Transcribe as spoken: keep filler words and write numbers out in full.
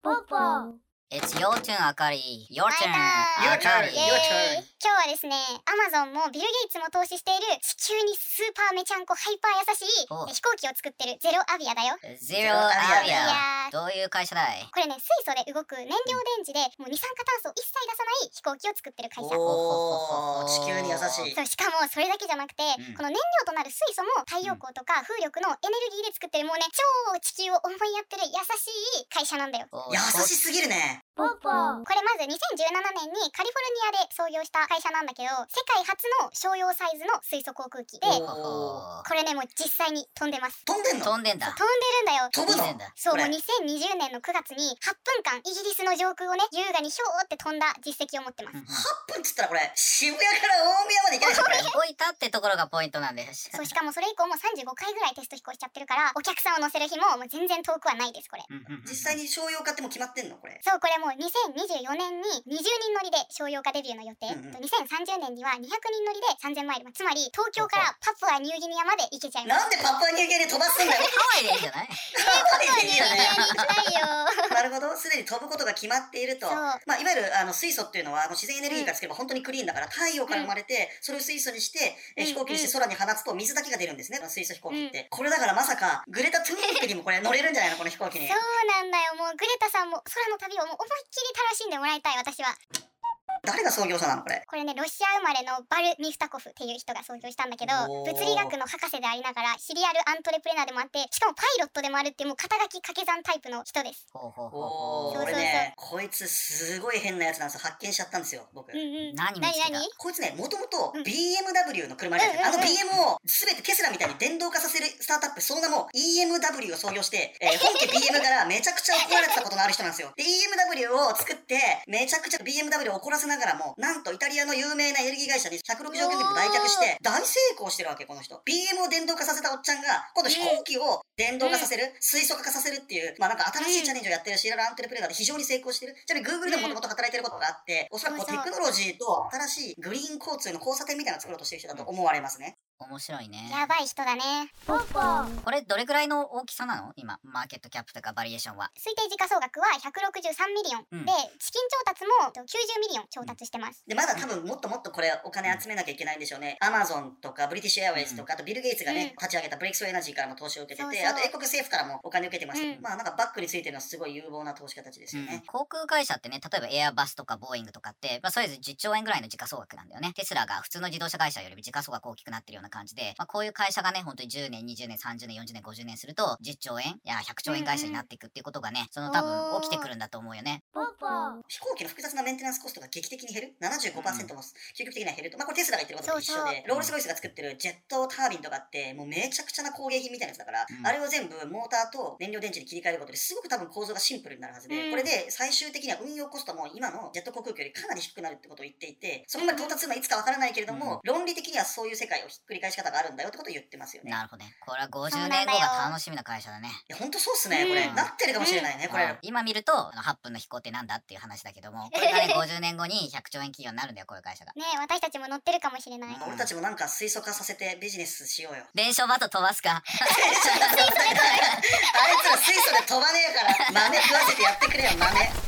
ポッポー。 It's your turn, あかり。Your turn. Your turn. Your turn. 今日はですね、アマゾンもビル・ゲイツも投資している地球にスーパーめちゃんこハイパー優しいお飛行機を作ってるゼロアビアだよ。 ゼロアビゼロア。どういう会社だい？ これね、水素で動く燃料電池でもう二酸化炭素を一切出さない飛行機を作ってる会社。 おー、地球に優しい。 そうしかもそれだけじゃなくて、 うんこの燃料となる水素も太陽光とか風力のエネルギーで作ってるもうね、超地球を思いやってる優しい会社なんだよ。 お優しすぎるね。 ポッポー。これまずにせんじゅうななねんにカリフォルニアで創業した会社なんだけど、世界初の商用サイズの水素航空機で、 おー、 これね、もう実際に飛んでます。 飛んでんの？ 飛んでんだ。 飛んでるんだよ。 飛ぶの？ 飛んでんだ。 そう、 これもうにせんにじゅうねんのくがつにはっぷんかんイギリスの上空をね、優雅にひょーって飛んだ実績を持ってます。 うんはっぷんっつったらこれ渋谷から大宮まで行けないでしょこれ。 置いたってところがポイントなんです。 そう、しかもそれ以降もさんじゅうごかいぐらいテスト飛行しちゃってるから、お客さんを乗せる日ももう全然遠くはないです、これ。 うんうんうん実際に商用化ってもう決まってんのこれ？ そう、これもうにせんにじゅうよねんににじゅうにん乗りで商用化デビューの予定。 うんうんとにせんさんじゅうねんにはにひゃくにん乗りでさんぜんマイル。つまり東京からパプアニューギニアまで行けちゃいます。 なんでパプアニューギニアで飛ばすんだよ。 ハワイでいいんじゃない？ ハワイでいいよね。 ニューギニアに行きたいよ。 なるほど、すでに飛ぶことが決まっていると。 そうまあ、いわゆるあの水素っていうのは自然エネルギーから作れば本当にクリーンだから太陽から生まれて、それを水素にして、えうん飛行機にして空に放つと水だけが出るんですね、水素飛行機って。これだからまさかグレタ・トゥーンベリもこれ乗れるんじゃないのこの飛行機に。 そうなんだよ。もうグレタさんも空の旅をもう思いっきり楽しんでもらいたい、私は。 誰が創業者なのこれ？ これね、ロシア生まれのバル・ミフタコフっていう人が創業したんだけど、 おー物理学の博士でありながらシリアルアントレプレナーでもあって、しかもパイロットでもあるっていうもう肩書き掛け算タイプの人です。 ほうほうほうほおー、 そうそうそうこれね、こいつすごい変なやつなんですよ。発見しちゃったんですよ、僕。 うんうん。 何見つけた？ 何こいつね、もともとうんビーエムダブリュー の車あるじゃないですか。 うんうんうんあの ビーエム をすべてテスラみたいに電動化させるスタートアップ、その名も イーエムダブリュー を創業して、えー本家 ビーエム からめちゃくちゃ怒られてたことのある人なんですよ。で、イーエムダブリュー を作って、めちゃくちゃ ビーエムダブリュー を怒らせながらも、なんとイタリアの有名なエネルギー会社にひゃくろくじゅうおくえんで売却して、大成功してるわけ、この人。ビーエム を電動化させたおっちゃんが、今度飛行機を電動化させる、水素化化させるっていう、まあなんか新しいチャレンジをやってるシリアルアントレプレナーで非常に成功してる。ちなみに Google でももともと働いてることがあって、おそらくこうテクノロジーと新しいグリーン交通の交差点みたいなのを作ろうとしてる人だと思われますね。 面白いね。 やばい人だね。ポッポー。 これどれくらいの大きさなの？今、マーケットキャップとかバリエーションは。 推定時価総額はひゃくろくじゅうさんミリオン、 うんで、資金調達もきゅうじゅうミリオン調達してます。 で、まだ多分もっともっとこれお金集めなきゃいけないんでしょうね。アマゾンとかブリティッシュエアウェイズとか、あとビル・ゲイツがね、 うん立ち上げたブレイクスルーエナジーからも投資を受けてて、 そうそうあと英国政府からもお金を受けてます。 うんまあなんかバックについてるのはすごい有望な投資家たちですよね。 航空会社ってね、例えばエアバスとかボーイングとかって、まあ、それぞれじゅっちょうえんぐらいの時価総額なんだよね。テスラが普通の自動車会社よりも時価総額大きくなってるような感じで、まあ、こういう会社がね、本当にじゅうねん、にじゅうねん、さんじゅうねん、よんじゅうねん、ごじゅうねんすると、じゅっちょうえん、いや、ひゃくちょうえん会社になっていくっていうことがね、その多分起きてくるんだと思うよね。 ポッポー。 飛行機の複雑なメンテナンスコストが劇的に減る ?ななじゅうごパーセント も究極的には減ると。まあこれテスラが言ってることと一緒で、 そうそうロールスロイスが作ってるジェットタービンとかってもうめちゃくちゃな工芸品みたいなやつだから、 うんあれを全部モーターと燃料電池に切り替えることですごく多分構造がシンプルになるはずで、 うんこれで最終的には運用コストも今のジェット航空機よりかなり低くなるってことを言っていて、そこまで到達するのはいつかわからないけれども、論理的にはそういう世界をひっくり返し方があるんだよってことを言ってますよね。 なるほどね。これはごじゅうねんごが楽しみな会社だね。 いや、ほんとそうっすね、これ。 うんなってるかもしれないね、これ。 うん今見ると、あのはっぷんの飛行ってなんだっていう話だけども、これがね、ごじゅうねんごにひゃくちょうえん企業になるんだよ、こういう会社が。 ねえ、私たちも乗ってるかもしれない。 うん俺たちもなんか水素化させてビジネスしようよ。 伝承バト飛ばすか？ あいつら水素で飛ばねえから豆食わせてやってくれよ豆。